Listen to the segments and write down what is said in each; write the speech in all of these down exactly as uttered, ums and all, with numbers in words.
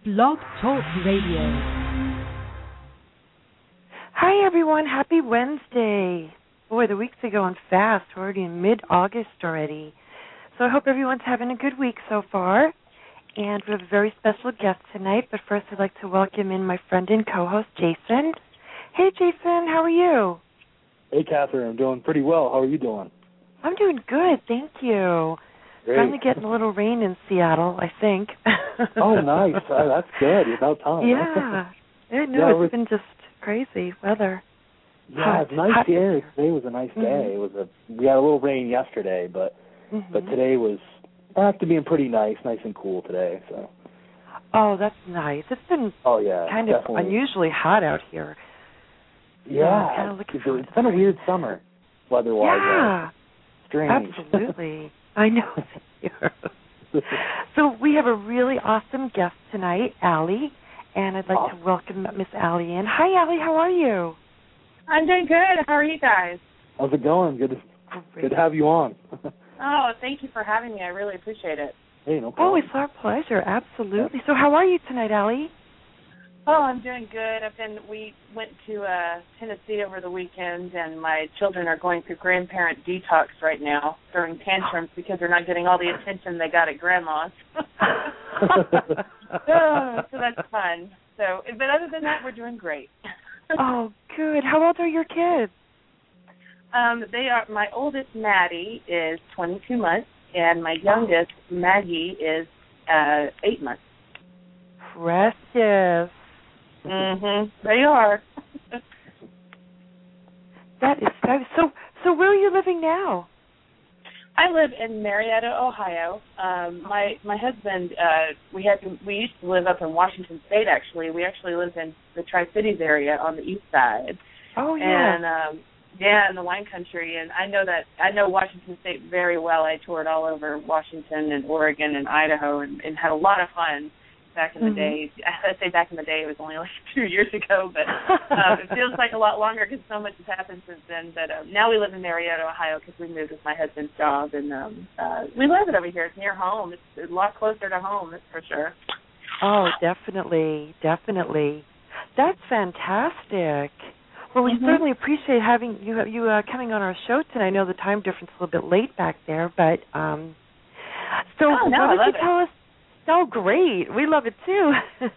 Blog Talk Radio. Hi, everyone. Happy Wednesday. Boy, the weeks are going fast. We're already in mid-August already. So I hope everyone's having a good week so far. And we have a very special guest tonight. But first, I'd like to welcome in my friend and co-host, Jason. Hey, Jason. How are you? Hey, Catherine. I'm doing pretty well. How are you doing? I'm doing good. Thank you. Great. Finally getting a little rain in Seattle, I think. Oh, nice. Uh, that's good. It's about time. Yeah. I know. Yeah, it's we're... been just crazy weather. Yeah, hot, it's nice hot. here. Today was a nice day. Mm-hmm. It was a we had a little rain yesterday, but mm-hmm. but today was back to being pretty nice, nice and cool today. So. Oh, that's nice. It's been oh yeah, kind definitely. of unusually hot out here. Yeah, so kind of looking it's, forward it's to been a rain. weird summer, weather-wise. Yeah, uh, strange. absolutely. I know. So we have a really awesome guest tonight, Allie, and I'd like awesome. to welcome Miss Allie in. Hi, Allie. How are you? I'm doing good. How are you guys? How's it going? Good to, Great. good to have you on. Oh, thank you for having me. I really appreciate it. Hey, no Oh, problem. it's our pleasure. Absolutely. So how are you tonight, Allie? Oh, I'm doing good. I've been. We went to uh, Tennessee over the weekend, and my children are going through grandparent detox right now, throwing tantrums because they're not getting all the attention they got at grandma's. oh, so that's fun. So, but other than that, we're doing great. Oh, good. How old are your kids? Um, they are. My oldest, Maddie, is twenty-two months, and my youngest, Maggie, is uh, eight months. Precious. Mhm. They are. That is fabulous. So, so where are you living now? I live in Marietta, Ohio. Um, my my husband, uh, we had to, we used to live up in Washington State. Actually, we actually lived in the Tri-Cities area on the east side. Oh yeah. And um, yeah, in the wine country. And I know that I know Washington State very well. I toured all over Washington and Oregon and Idaho, and, and had a lot of fun back in the mm-hmm. day. I say back in the day, it was only like two years ago, but um, it feels like a lot longer because so much has happened since then. But um, now we live in Marietta, Ohio, because we moved with my husband's job, and um, uh, we love it over here. It's near home. It's a lot closer to home, that's for sure. Oh, definitely, definitely. That's fantastic. Well, we mm-hmm. certainly appreciate having you you uh, coming on our show tonight. I know the time difference is a little bit late back there, but um, so oh, no, why don't I love you tell it. us? Oh, great. We love it, too.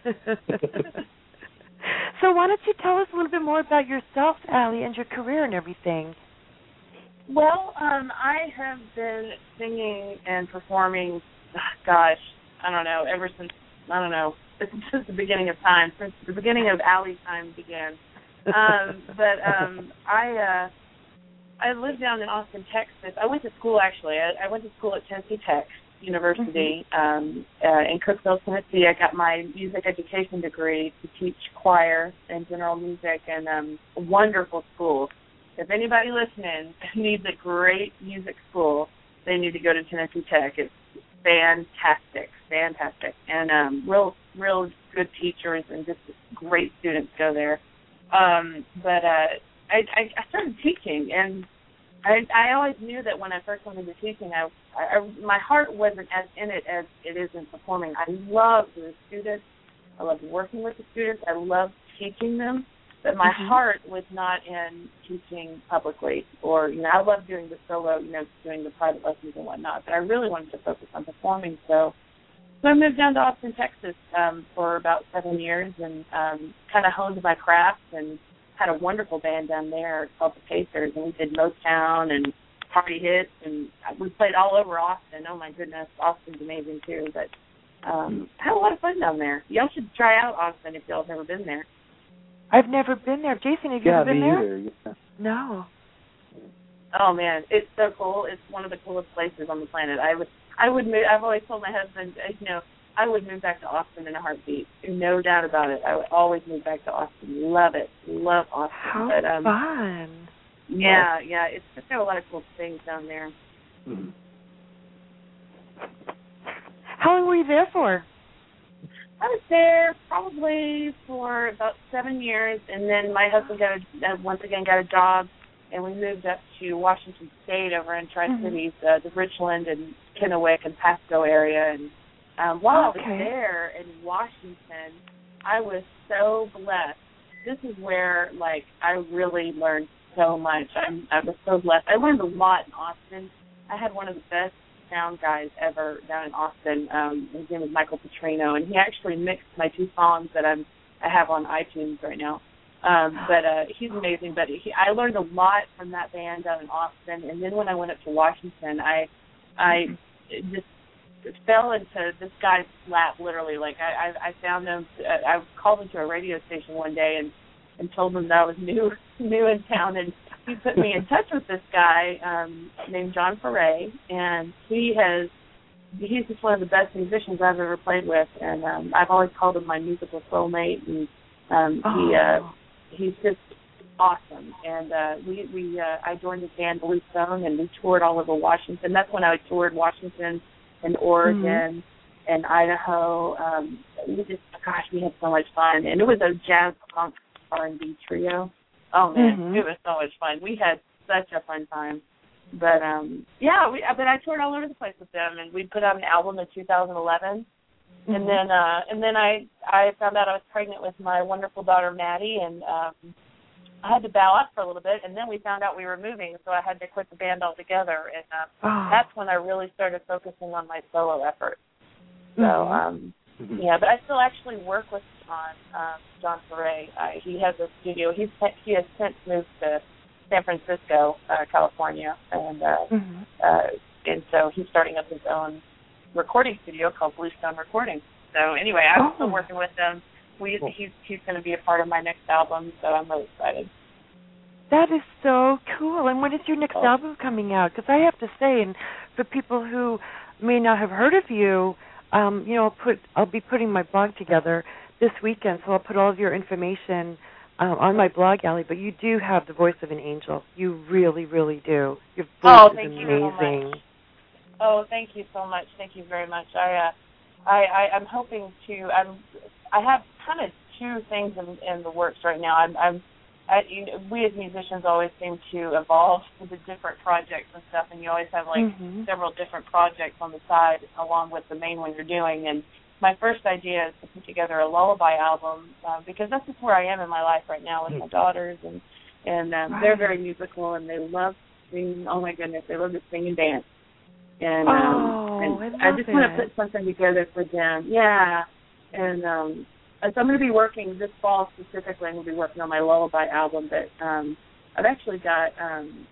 So why don't you tell us a little bit more about yourself, Allie, and your career and everything? Well, um, I have been singing and performing, gosh, I don't know, ever since, I don't know, since the beginning of time, since the beginning of Allie's time began. Um, but um, I uh, I live down in Austin, Texas. I went to school, actually. I, I went to school at Tennessee Tech University um, uh, in Cookeville, Tennessee. I got my music education degree to teach choir and general music, and um, a wonderful school. If anybody listening needs a great music school, they need to go to Tennessee Tech. It's fantastic, fantastic, and um, real, real good teachers and just great students go there. Um, but uh, I, I, I started teaching, and I, I always knew that when I first went into teaching, I, I, my heart wasn't as in it as it is in performing. I love the students. I love working with the students. I love teaching them. But my mm-hmm. heart was not in teaching publicly, or, you know, I love doing the solo, you know, doing the private lessons and whatnot. But I really wanted to focus on performing. So, so I moved down to Austin, Texas um, for about seven years and um, kind of honed my craft and had a wonderful band down there called the Pacers, and we did Motown and party hits, and we played all over Austin. Oh, my goodness, Austin's amazing, too. But um, I had a lot of fun down there. Y'all should try out Austin if y'all have never been there. I've never been there. Jason, have you yeah, ever been me there? Either. Yeah. No. Oh, man, it's so cool. It's one of the coolest places on the planet. I would, I would move, I've always told my husband, you know, I would move back to Austin in a heartbeat. No doubt about it. I would always move back to Austin. Love it. Love Austin. How but, um, fun. Yeah, yeah. It's, it's got a lot of cool things down there. Mm-hmm. How long were you there for? I was there probably for about seven years, and then my husband got a, uh, once again got a job, and we moved up to Washington State over in Tri-Cities, mm-hmm. uh, the Richland and Kennewick and Pasco area, and um, while okay. I was there in Washington, I was so blessed. This is where, like, I really learned so much. I'm, I was so blessed. I learned a lot in Austin. I had one of the best sound guys ever down in Austin. Um, his name was Michael Petrino, and he actually mixed my two songs that I'm I have on iTunes right now. Um, but uh, he's amazing. But he, I learned a lot from that band down in Austin. And then when I went up to Washington, I I just fell into this guy's lap, literally. Like I I, I found him. I called into a radio station one day and, and told him that I was new new in town, and he put me in touch with this guy um, named John Foray, and he has. He's just one of the best musicians I've ever played with, and um, I've always called him my musical soulmate. And um, oh. he uh, he's just awesome. And uh, we we uh, I joined his band Blue Stone, and we toured all over Washington. That's when I toured Washington and Oregon mm-hmm. and Idaho. Um, we just gosh, we had so much fun, and it was a jazz punk R and B trio. Oh man, mm-hmm. it was so much fun. We had such a fun time. But um, yeah, we, but I toured all over the place with them, and we put out an album in two thousand eleven, mm-hmm. and then uh, and then I I found out I was pregnant with my wonderful daughter Maddie, and um, I had to bow out for a little bit, and then we found out we were moving, so I had to quit the band altogether, and uh, oh. that's when I really started focusing on my solo effort. So um, mm-hmm. yeah, but I still actually work with John um, John Foray. Uh, he has a studio. He's he has since moved to San Francisco, uh, California, and uh, mm-hmm. uh, and so he's starting up his own recording studio called Bluestone Recording. So anyway, I'm oh. still working with them. We cool. he's he's going to be a part of my next album, so I'm really excited. That is so cool. And when is your next oh. album coming out? Because I have to say, and for people who may not have heard of you, um, you know, I'll put I'll be putting my blog together this weekend, so I'll put all of your information Um, on my blog, Allie, but you do have the voice of an angel. You really, really do. Your voice oh, is thank amazing. You so much. Oh, thank you so much. Thank you very much. I, uh, I, I, I'm hoping to. I'm. I have kind of two things in, in the works right now. I'm. I'm I, you know, we as musicians always seem to evolve with the different projects and stuff, and you always have like mm-hmm. several different projects on the side along with the main one you're doing. And my first idea is to put together a lullaby album uh, because that's just where I am in my life right now with my daughters, and and um, right. they're very musical and they love singing. Oh my goodness, they love to sing and dance. And, um, oh, and I, I just want to put something together for them. Yeah, and um, so I'm going to be working this fall specifically. I'm going to be working on my lullaby album, but um, I've actually got um,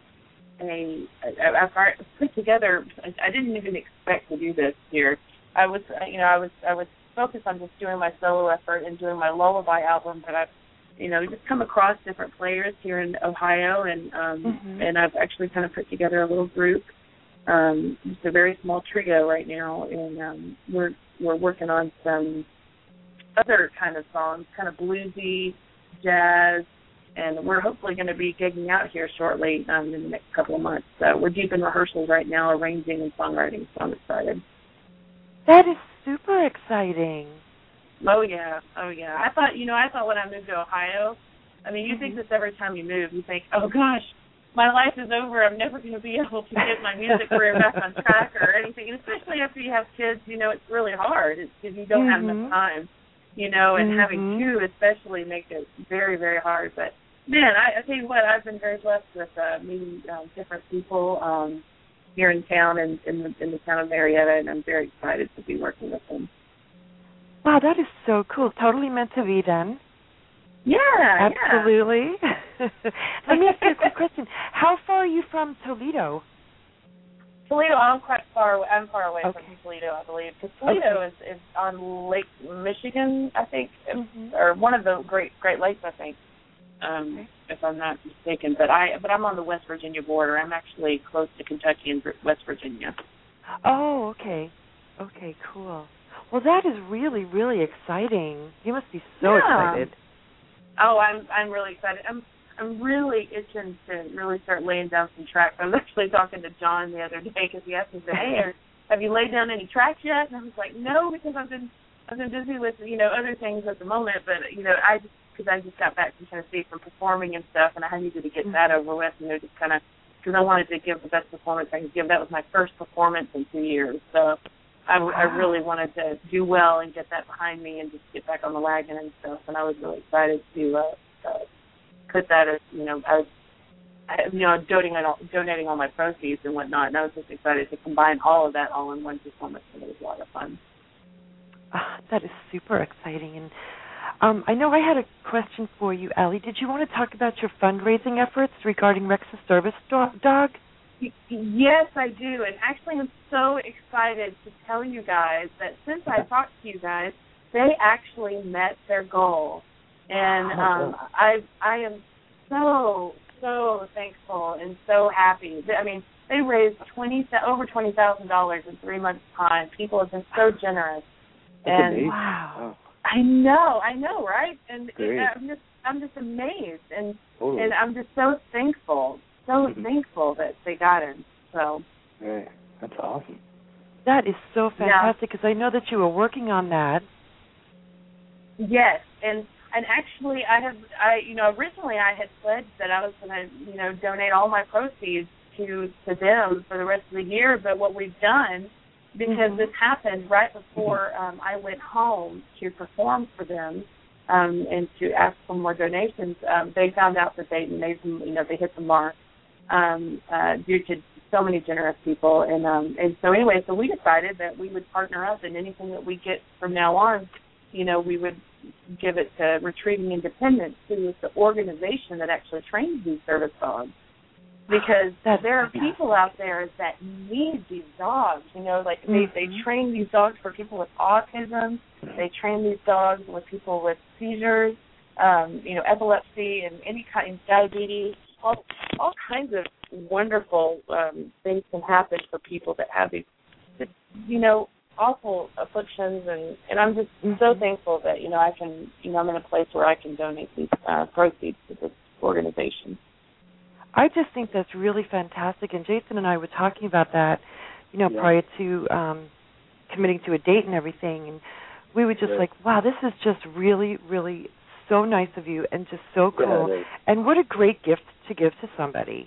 a I've put together. I didn't even expect to do this here. I was, you know, I was, I was focused on just doing my solo effort and doing my lullaby album, but I've, you know, just come across different players here in Ohio, and um, mm-hmm. and I've actually kind of put together a little group, um, just a very small trio right now, and um, we're we're working on some other kind of songs, kind of bluesy, jazz, and we're hopefully going to be gigging out here shortly um, in the next couple of months. So we're deep in rehearsals right now, arranging and songwriting, so I'm excited. That is super exciting. Oh, yeah. Oh, yeah. I thought, you know, I thought when I moved to Ohio, I mean, you mm-hmm. think this every time you move. You think, oh, gosh, my life is over. I'm never going to be able to get my music career back on track or anything. And especially after you have kids, you know, it's really hard because you don't mm-hmm. have enough time, you know, and mm-hmm. having two especially makes it very, very hard. But, man, I, I tell you what, I've been very blessed with uh, meeting um, different people, um here in town and in the, in the town of Marietta, and I'm very excited to be working with them. Wow, that is so cool. Totally meant to be then. Yeah, absolutely. Yeah. Let me ask you a quick question. How far are you from Toledo? Toledo, I'm quite far. I'm far away okay. from Toledo, I believe, because Toledo okay. is, is on Lake Michigan, I think, mm-hmm. or one of the Great Great Lakes, I think. Um, okay. If I'm not mistaken, but I but I'm on the West Virginia border. I'm actually close to Kentucky and West Virginia. Oh, okay, okay, cool. Well, that is really, really exciting. You must be so yeah. excited. Oh, I'm I'm really excited. I'm I'm really itching to really start laying down some tracks. I was actually talking to John the other day because he asked me, "Hey, have you laid down any tracks yet?" And I was like, "No, because I've been I've been busy with you know other things at the moment, but you know I just." Because I just got back from Tennessee from performing and stuff, and I needed to get mm-hmm. that over with, you know, just kind of, because I wanted to give the best performance I could give. That was my first performance in two years. So I, I really wanted to do well and get that behind me and just get back on the wagon and stuff. And I was really excited to uh, uh, put that as, you know, I was, I, you know, donating all, donating all my proceeds and whatnot. And I was just excited to combine all of that all in one performance, and it was a lot of fun. Oh, that is super exciting. And um, I know I had a question for you, Allie. Did you want to talk about your fundraising efforts regarding Rex's service do- dog? Yes, I do. And actually, I'm so excited to tell you guys that since I talked to you guys, they actually met their goal. And um, I I am so, so thankful and so happy. I mean, they raised twenty over twenty thousand dollars in three months' time. People have been so generous. That's and amazing. Wow. I know, I know, right? And Great. I'm just, I'm just amazed, and Totally. and I'm just so thankful, so Mm-hmm. thankful that they got in. So. Right. That's awesome. That is so fantastic, because I know that you were working on that. Yes, and and actually, I have, I you know, originally I had pledged that I was going to, you know, donate all my proceeds to to them for the rest of the year. But what we've done, because mm-hmm. this happened right before um, I went home to perform for them um, and to ask for more donations, um, they found out that they made some, you know, they hit the mark um, uh, due to so many generous people, and um, and so anyway, so we decided that we would partner up, and anything that we get from now on, you know, we would give it to Retrieving Independence, who is the organization that actually trains these service dogs. Because That's there are fantastic. people out there that need these dogs, you know, like mm-hmm. they, they train these dogs for people with autism, they train these dogs with people with seizures, um, you know, epilepsy and any kind of diabetes, all, all kinds of wonderful um, things can happen for people that have these, you know, awful afflictions, and, and I'm just mm-hmm. so thankful that, you know, I can, you know, I'm in a place where I can donate these uh, proceeds to this organization. I just think that's really fantastic, and Jason and I were talking about that, you know, yeah. prior to um, committing to a date and everything, and we were just right. like, wow, this is just really, really so nice of you and just so cool, yeah, and what a great gift to give to somebody.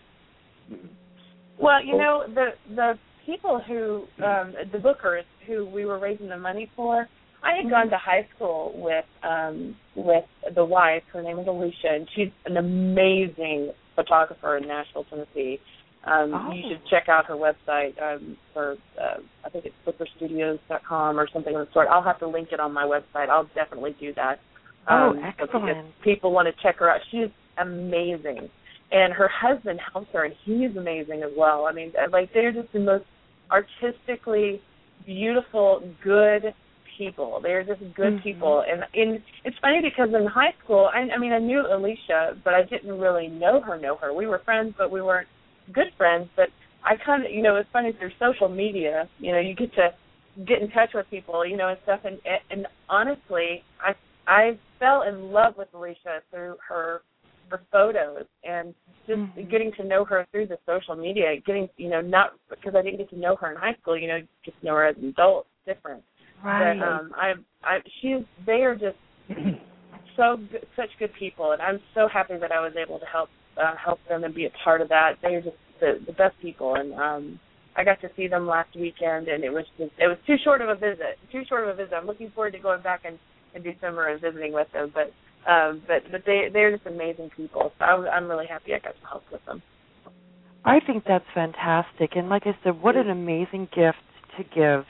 Well, you know, the the people who, um, the bookers who we were raising the money for, I had gone to high school with um, with the wife. Her name is Alicia, and she's an amazing photographer in Nashville, Tennessee. Um, oh. You should check out her website um, for, uh, I think it's booker studios dot com or something of the sort. I'll have to link it on my website. I'll definitely do that. Oh, um, excellent. If people want to check her out, she's amazing. And her husband helps her, and he's amazing as well. I mean, like, they're just the most artistically beautiful, good people. They're just good mm-hmm. people. And, and it's funny because in high school, I, I mean, I knew Alicia, but I didn't really know her, know her. We were friends, but we weren't good friends. But I kind of, you know, it's funny through social media, you know, you get to get in touch with people, you know, and stuff. And, and honestly, I I fell in love with Alicia through her her photos and just mm-hmm. getting to know her through the social media, getting, you know, not because I didn't get to know her in high school, you know, just know her as an adult, different. Right. But um, I, I, she's, they are just so good, such good people, and I'm so happy that I was able to help uh, help them and be a part of that. They are just the, the best people, and um, I got to see them last weekend, and it was just, it was too short of a visit, too short of a visit. I'm looking forward to going back in, in December and visiting with them, but um, but but they they're just amazing people. So I'm, I'm really happy I got to help with them. I think that's fantastic, and like I said, what an amazing gift to give.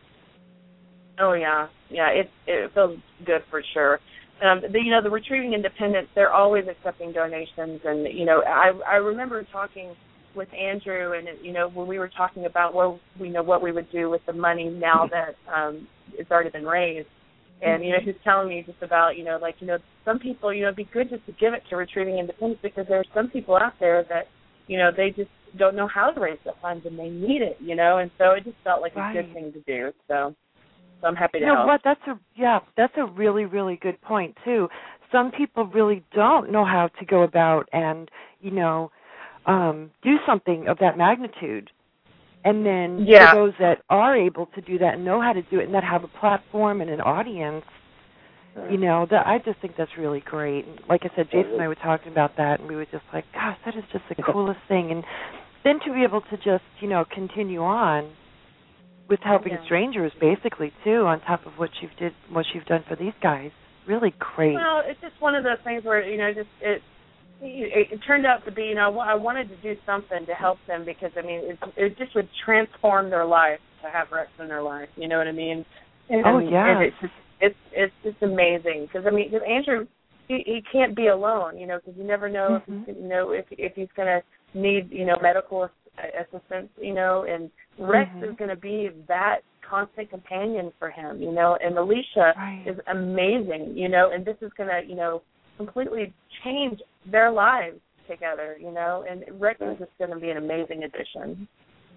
Oh yeah, yeah, it it feels good for sure. Um, the, you know, the Retrieving Independence, they're always accepting donations, and you know, I I remember talking with Andrew, and you know, when we were talking about what we know what we would do with the money now that um, it's already been raised, and you know, he was telling me just about, you know, like, you know, some people, you know, it'd be good just to give it to Retrieving Independence because there are some people out there that, you know, they just don't know how to raise the funds and they need it, you know, and so it just felt like right. a good thing to do. So. So I'm happy to you know help. what? That's a yeah. That's a really, really good point too. Some people really don't know how to go about and you know um, do something of that magnitude. And then yeah. for those that are able to do that and know how to do it and that have a platform and an audience, you know, that I just think that's really great. And like I said, Jason and I were talking about that, and we were just like, gosh, that is just the coolest thing. And then to be able to just you know continue on. with helping yeah. strangers, basically too, on top of what you've did, what you've done for these guys. Really great. Well, it's just one of those things where you know, just it it, it turned out to be, you know, I wanted to do something to help them because I mean, it it just would transform their life to have Rex in their life. You know what I mean? And, oh yeah. And it's just it's it's just amazing because I mean, because Andrew. He, he can't be alone, you know, because you never know mm-hmm. if he's, you know if if he's going to need, you know, medical assistance, you know, and Rex mm-hmm. is going to be that constant companion for him, you know, and Alicia right. is amazing, you know, and this is going to, you know, completely change their lives together, you know, and Rex is just going to be an amazing addition.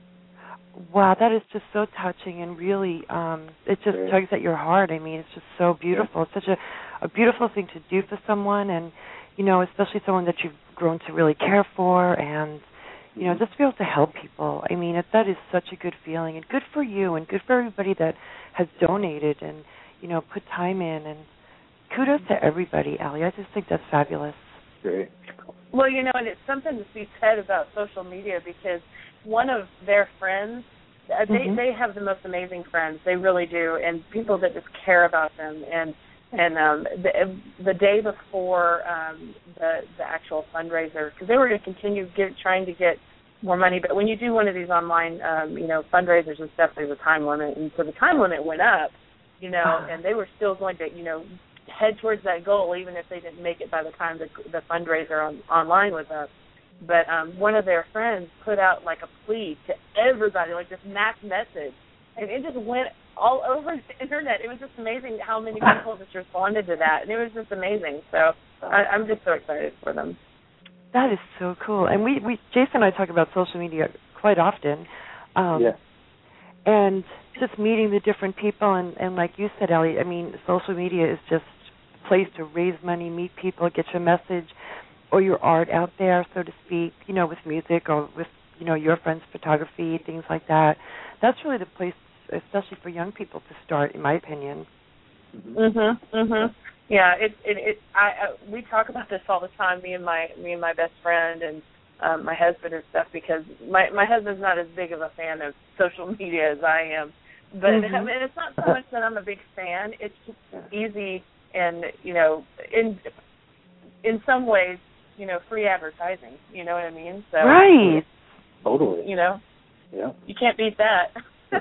Wow, that is just so touching and really, um, it just tugs at your heart. I mean, it's just so beautiful. It's such a, a beautiful thing to do for someone, and, you know, especially someone that you've grown to really care for, and, you know, just to be able to help people. I mean, it, that is such a good feeling, and good for you, and good for everybody that has donated and, you know, put time in, and kudos to everybody, Allie. I just think that's fabulous. Great. Well, you know, and it's something to be said about social media because one of their friends, they mm-hmm. they have the most amazing friends. They really do, and people that just care about them. And and um, the the day before um, the the actual fundraiser, because they were going to continue get, trying to get more money. But when you do one of these online, um, you know, fundraisers and stuff, there's a time limit, and so the time limit went up. You know, and they were still going to, you know, head towards that goal, even if they didn't make it by the time the, the fundraiser on, online was up. But um, one of their friends put out, like, a plea to everybody, like this mass message, and it just went all over the Internet. It was just amazing how many people just responded to that, and it was just amazing. So I, I'm just so excited for them. That is so cool. And we, we Jason and I talk about social media quite often. Um, yeah. And just meeting the different people, and, and like you said, Ellie, I mean, social media is just a place to raise money, meet people, get your message or your art out there, so to speak, you know, with music or with, you know, your friends' photography, things like that. That's really the place, especially for young people, to start, in my opinion. Mhm, mhm. Yeah, it, it, it. I, I, we talk about this all the time. Me and my, me and my best friend and um, my husband and stuff, because my, my husband's not as big of a fan of social media as I am. But mm-hmm. I mean, it's not so much that I'm a big fan. It's just easy and, you know, in in some ways, you know, free advertising. You know what I mean? So right. Totally. You know. Yeah. You can't beat that.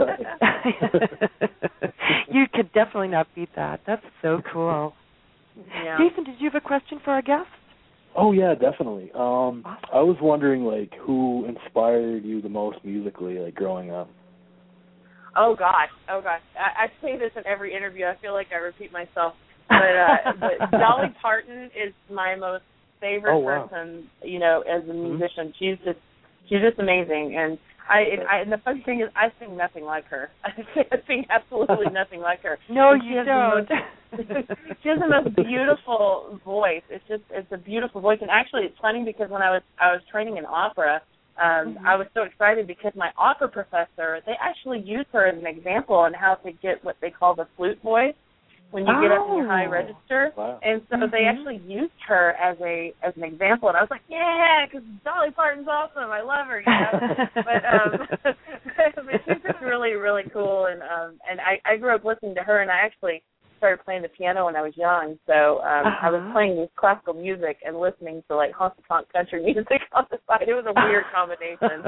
You could definitely not beat that. That's so cool. Yeah. Jason, did you have a question for our guest? Oh yeah, definitely. Um, awesome. I was wondering, like, who inspired you the most musically, like, growing up? Oh gosh, oh gosh. I, I say this in every interview. I feel like I repeat myself, but uh, but Dolly Parton is my most favorite oh, wow. person. You know, as a musician, mm-hmm. she's just she's just amazing. And I, and I and the funny thing is, I sing nothing like her. I sing absolutely nothing like her. No, and you don't. Most, she has the most beautiful voice. It's just it's a beautiful voice. And actually, it's funny because when I was I was training in opera. Um, mm-hmm. I was so excited because my opera professor, they actually used her as an example on how to get what they call the flute voice when you oh. get up in your high register. Wow. And so mm-hmm. they actually used her as a as an example, and I was like, yeah, because Dolly Parton's awesome. I love her, you know. but um, but she's just really, really cool, and um, and I, I grew up listening to her, and I actually started playing the piano when I was young, so um, uh-huh. I was playing this classical music and listening to like honky tonk country music on the side. It was a weird combination,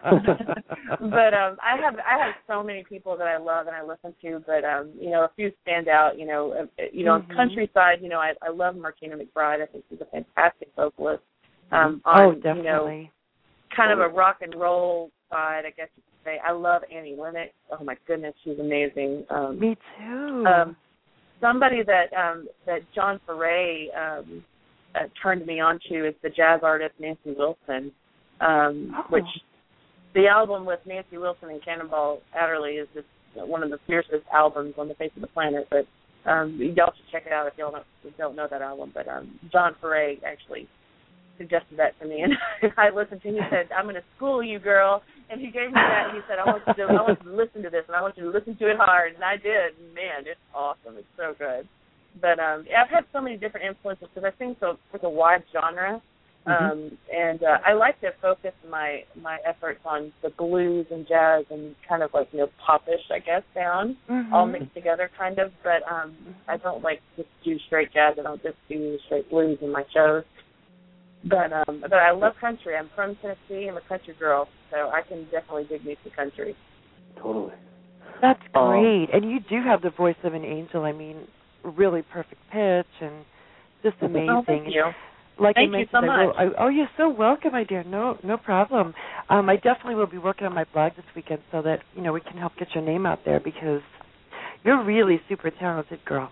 but um, I have I have so many people that I love and I listen to, but um, you know, a few stand out. You know, uh, you know, mm-hmm. on countryside, you know, I, I love Martina McBride. I think she's a fantastic vocalist. Um, oh, on, definitely. You know, kind of a rock and roll side, I guess you could say. I love Annie Lennox. Oh my goodness, she's amazing. Um, Me too. Um, Somebody that um, that John Foray um, uh, turned me on to is the jazz artist Nancy Wilson, um, oh. which the album with Nancy Wilson and Cannonball Adderley is just one of the fiercest albums on the face of the planet. But um, y'all should check it out if y'all don't, if you don't know that album. But um, John Foray actually suggested that to me, and I listened to him. He said, I'm going to school you, girl. And he gave me that, and he said, I want you to, I want you to listen to this, and I want you to listen to it hard. And I did. Man, it's awesome. It's so good. But um, I've had so many different influences because I sing so such a wide genre. Mm-hmm. Um, and uh, I like to focus my my efforts on the blues and jazz and kind of like, you know, popish, I guess, sound, mm-hmm. all mixed together kind of. But um, I don't like just do straight jazz. I don't just do straight blues in my shows. But um, but I love country. I'm from Tennessee. I'm a country girl, so I can definitely dig me some country. Totally. That's great. Um, and you do have the voice of an angel. I mean, really perfect pitch and just amazing. Oh, thank you. Like Thank I you so much. I will, I, oh, you're so welcome, my dear. No, no problem. Um, I definitely will be working on my blog this weekend so that, you know, we can help get your name out there because you're really super talented, girl.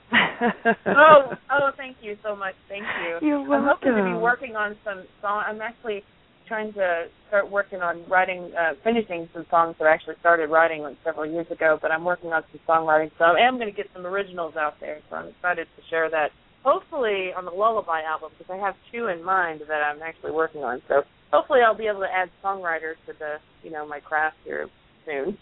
oh, oh, thank you so much. Thank you. You're welcome. I'm hoping to be working on some song. I'm actually trying to start working on writing, uh, finishing some songs that I actually started writing like several years ago, but I'm working on some songwriting. So I am going to get some originals out there, so I'm excited to share that. Hopefully on the Lullaby album, because I have two in mind that I'm actually working on. So hopefully I'll be able to add songwriters to the, you know, my craft here soon.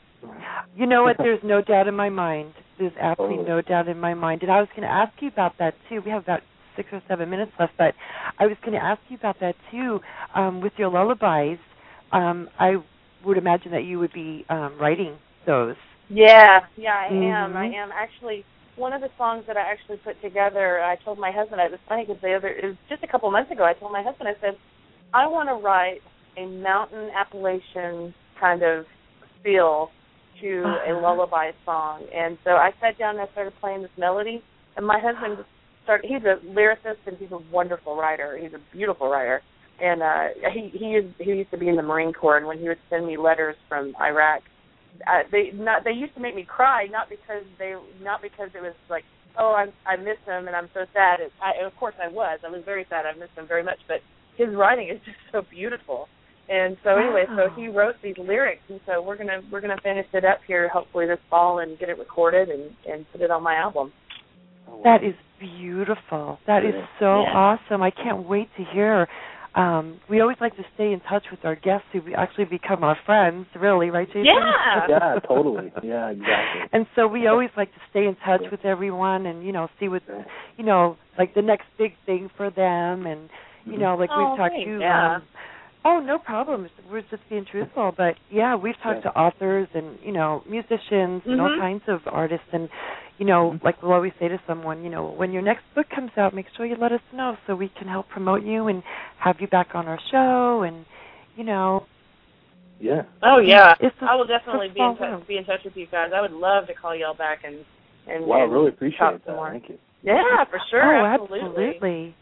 You know what? There's no doubt in my mind. There's absolutely no doubt in my mind. And I was going to ask you about that, too. We have about six or seven minutes left, but I was going to ask you about that, too. Um, with your lullabies, um, I would imagine that you would be um, writing those. Yeah, yeah, I mm-hmm. am. I am actually. One of the songs that I actually put together, I told my husband, it was funny because the other, it was just a couple months ago, I told my husband, I said, I want to write a mountain Appalachian kind of feel to a lullaby song. And so I sat down and I started playing this melody, and my husband started, he's a lyricist and he's a wonderful writer. He's a beautiful writer. And uh, he, he, is, he used to be in the Marine Corps, and when he would send me letters from Iraq, Uh, they not they used to make me cry, not because they not because it was like, oh, I I miss him and I'm so sad. It, I, of course I was. I was very sad. I missed him very much. But his writing is just so beautiful. And so anyway, wow. so he wrote these lyrics, and so we're gonna we're gonna finish it up here hopefully this fall and get it recorded and, and put it on my album. That is beautiful. That is so yeah. awesome. I can't wait to hear. Um, we always like to stay in touch with our guests who actually become our friends, really, right, Jason? Yeah. Yeah, totally. Yeah, exactly. And so we always like to stay in touch with everyone and, you know, see what, you know, like the next big thing for them. And, you know, like oh, we've talked thanks. to... Yeah. Um, oh, no problem. We're just being truthful. But, yeah, we've talked yeah. to authors and, you know, musicians and mm-hmm. all kinds of artists. And, you know, mm-hmm. like we'll always say to someone, you know, when your next book comes out, make sure you let us know so we can help promote you and have you back on our show and, you know. Yeah. Oh, yeah. It's a, I will definitely be in, touch, be in touch with you guys. I would love to call y'all back and, and, wow, and really appreciate talk that. more. Thank you. Yeah, for sure. Oh, absolutely. absolutely.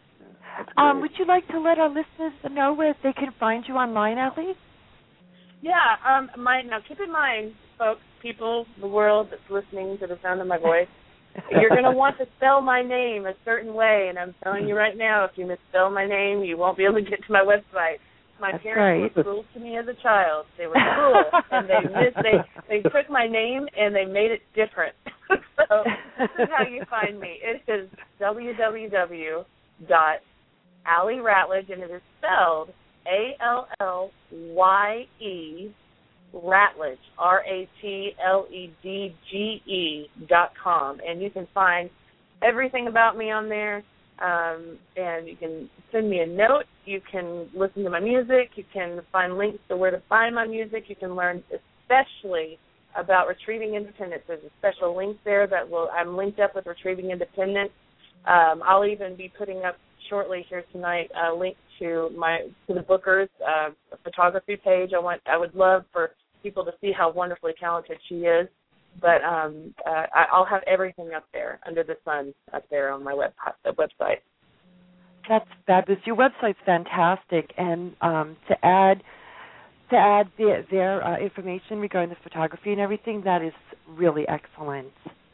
Um, would you like to let our listeners know where they can find you online, Allie? Yeah. Um. My now, keep in mind, folks, people, the world that's listening to the sound of my voice, you're going to want to spell my name a certain way, and I'm telling you right now, if you misspell my name, you won't be able to get to my website. My that's parents right. were cruel to me as a child. They were cruel, and they missed, they they took my name and they made it different. So this is how you find me. It is w w w dot Allie Ratledge, and it is spelled A L L Y E, Ratledge, R A T L E D G E dot com. And you can find everything about me on there, um, and you can send me a note. You can listen to my music. You can find links to where to find my music. You can learn especially about Retrieving Independence. There's a special link there that will, I'm linked up with Retrieving Independence. Um, I'll even be putting up shortly here tonight a link to my to the Booker's uh, photography page. I want I would love for people to see how wonderfully talented she is. But um, uh, I'll have everything up there under the sun up there on my web website. That's fabulous. Your website's fantastic, and um, to add to add their, their uh, information regarding the photography and everything, that is really excellent.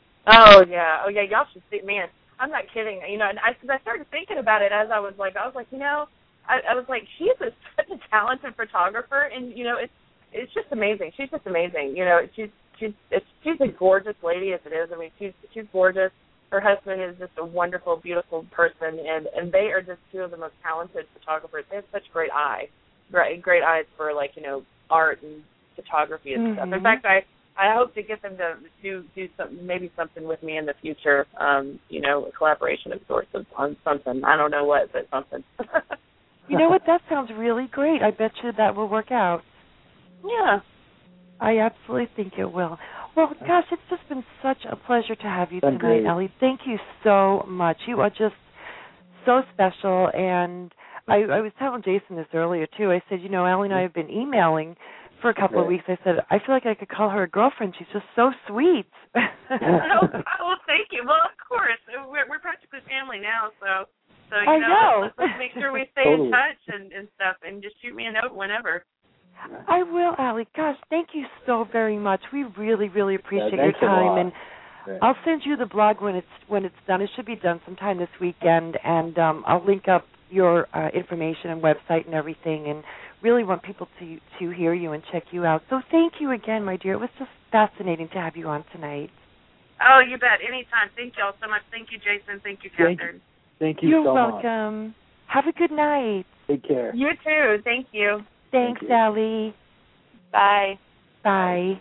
Oh yeah, oh yeah, y'all should see. Man, I'm not kidding. You know, and I, cause I started thinking about it as I was like, I was like, you know, I, I was like, she's a, such a talented photographer, and you know, it's it's just amazing. She's just amazing. You know, she's she's it's, she's a gorgeous lady as it is. I mean, she's she's gorgeous. Her husband is just a wonderful, beautiful person, and, and they are just two of the most talented photographers. They have such great eye, great great eyes for like you know art and photography and mm-hmm. stuff. In fact, I. I hope to get them to do do some maybe something with me in the future. Um, you know, a collaboration of sorts of, on something. I don't know what, but something. You know what? That sounds really great. I bet you that will work out. Yeah. I absolutely think it will. Well, gosh, it's just been such a pleasure to have you Been tonight, great. Ellie. Thank you so much. You are just so special. And I, I was telling Jason this earlier, too. I said, you know, Ellie and I have been emailing for a couple Right. of weeks. I said, I feel like I could call her a girlfriend. She's just so sweet. oh, well, thank you. Well, of course. We're, we're practically family now, so, so you I know, know. Let's, let's make sure we stay Totally. in touch and, and stuff, and just shoot me a note whenever. I will, Allie. Gosh, thank you so very much. We really, really appreciate Yeah, your thanks a time, lot. and Right. I'll send you the blog when it's when it's done. It should be done sometime this weekend, and um, I'll link up your uh, information and website and everything. And really want people to to hear you and check you out. So thank you again, my dear. It was just fascinating to have you on tonight. Oh, you bet. Anytime. Thank you all so much. Thank you, Jason. Thank you, Catherine. Thank, thank you You're so welcome. much. Have a good night. Take care. You too. Thank you. Thanks, Thank you. Allie. Bye. Bye.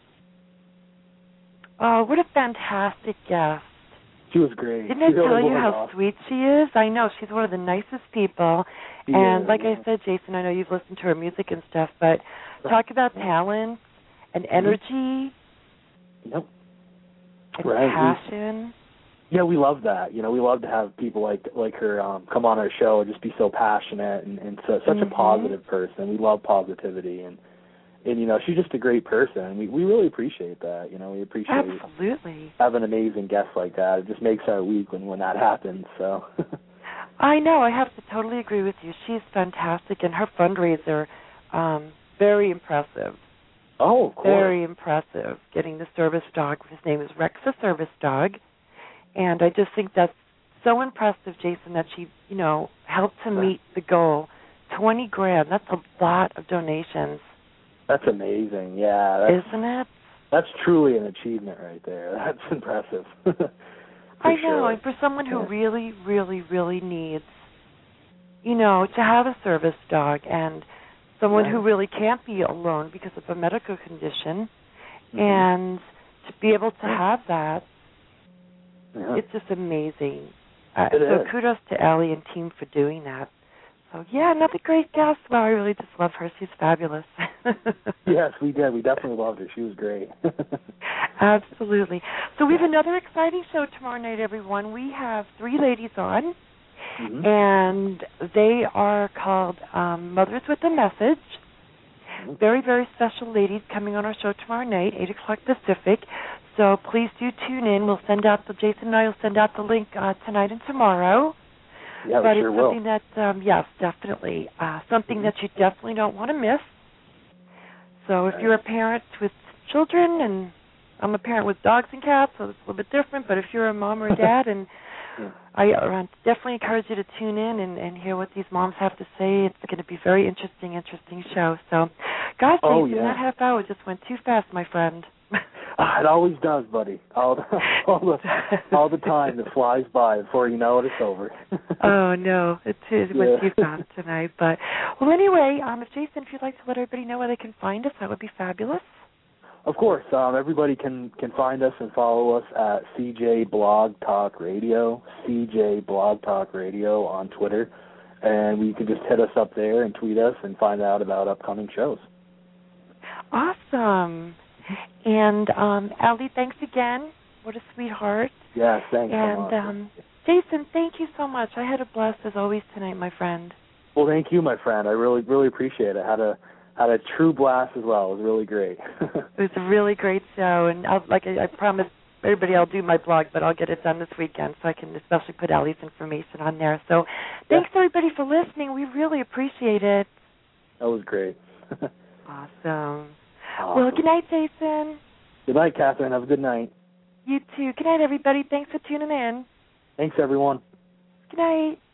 Oh, what a fantastic guest. She was great. Didn't I She really tell you was how awesome. sweet she is? I know. She's one of the nicest people. She and is, like yeah. I said, Jason, I know you've listened to her music and stuff, but Right. talk about talent and energy Yep. and Right. passion. Yeah, we love that. You know, we love to have people like like her um, come on our show and just be so passionate and, and so, such Mhm. a positive person. We love positivity, and and you know, she's just a great person. We we really appreciate that. You know, we appreciate Absolutely. having an amazing guest like that. It just makes our week when when that happens. So. I know. I have to totally agree with you. She's fantastic, and her fundraiser, um, very impressive. Oh, of course. Very impressive. Getting the service dog. His name is Rex the Service Dog. And I just think that's so impressive, Jason, that she, you know, helped to meet the goal. Twenty grand. That's a lot of donations. That's amazing. Yeah. That's, Isn't it? That's truly an achievement right there. That's impressive. I know. Sure. And for someone who Yeah. really, really, really needs, you know, to have a service dog, and someone Right. who really can't be alone because of a medical condition, Mhm. and to be able to have that, Yeah. it's just amazing. Uh, It so is. kudos to Allie and team for doing that. So, yeah, another great guest. Wow, I really just love her. She's fabulous. Yes, we did. We definitely loved her. She was great. Absolutely. So we have another exciting show tomorrow night, everyone. We have three ladies on, Mhm. and they are called um, Mothers with a Message. Mhm. Very, very special ladies coming on our show tomorrow night, eight o'clock Pacific. So please do tune in. We'll send out the, Jason and I will send out the link uh, tonight and tomorrow. Yeah, but we sure it's will. something that, um, yes, definitely, uh, something Mhm. that you definitely don't want to miss. So if Right. you're a parent with children, and I'm a parent with dogs and cats, so it's a little bit different, but if you're a mom or a dad, and Yeah. I uh, definitely encourage you to tune in and, and hear what these moms have to say. It's going to be a very interesting, interesting show. So, gosh, Oh, Jason, yeah. that half hour just went too fast, my friend. Ah, it always does, buddy. All the, all the all the time, it flies by before you know it, it's over. Oh no, it, it went Yeah. too fast tonight. But well, anyway, um, if Jason, if you'd like to let everybody know where they can find us, that would be fabulous. Of course, um, everybody can, can find us and follow us at C J Blog Talk Radio, C J Blog Talk Radio on Twitter, and you can just hit us up there and tweet us and find out about upcoming shows. Awesome. And um, Allie, thanks again. What a sweetheart. Yeah, thanks and so much. um, Jason, thank you so much. I had a blast as always tonight, my friend. Well, thank you, my friend. I really, really appreciate it. Had a had a true blast as well. It was really great. It was a really great show, and I'll, like I, I promised everybody, I'll do my blog, but I'll get it done this weekend, so I can especially put Allie's information on there. So, thanks Yeah. everybody for listening. We really appreciate it. That was great. Awesome. Awesome. Well, good night, Jason. Good night, Catherine. Have a good night. You too. Good night, everybody. Thanks for tuning in. Thanks, everyone. Good night.